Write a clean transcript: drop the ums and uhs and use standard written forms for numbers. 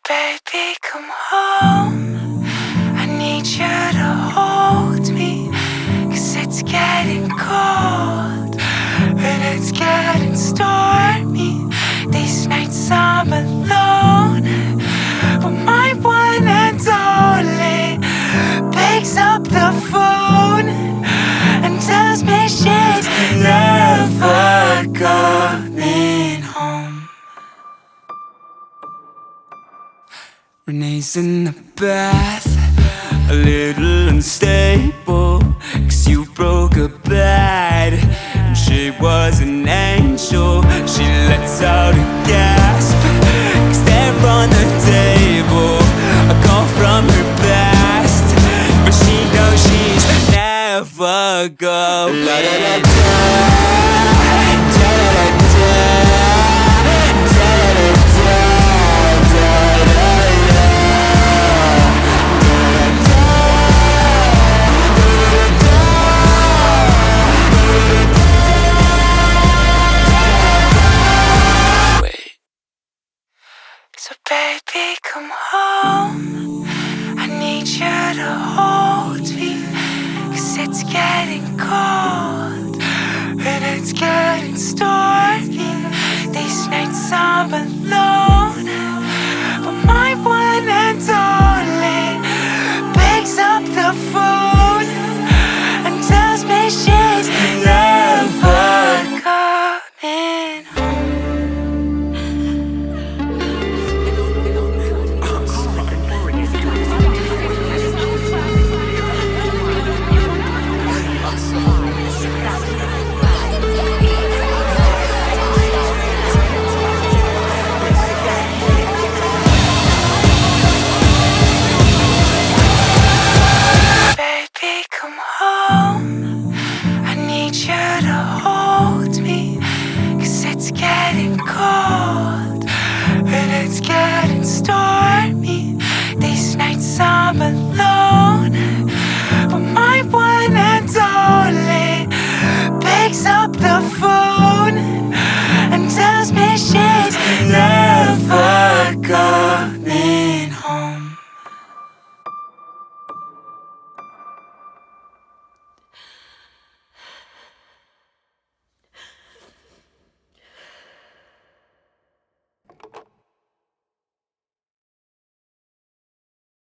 Baby, come home. I need you to hold me, 'cause it's getting cold and it's getting stormy. These nights I'm alone, but my one and only picks up the phone and tells me she's never coming home. Renee's in the bath, a little unstable, 'cause you broke her bed, and she was an angel. She lets out a gasp, 'cause they're on the table, a call from her past, but she knows she's never going. So baby, come home. I need you to hold me, 'cause it's getting cold and it's getting stormy. These nights I'm alone, but my one and only picks up the phone and tells me she's never coming home. Baby, come home. I need you to hold me, 'cause it's getting cold and it's getting stormy. These nights I'm alone, but my one and only picks up the phone and tells me she's never coming home.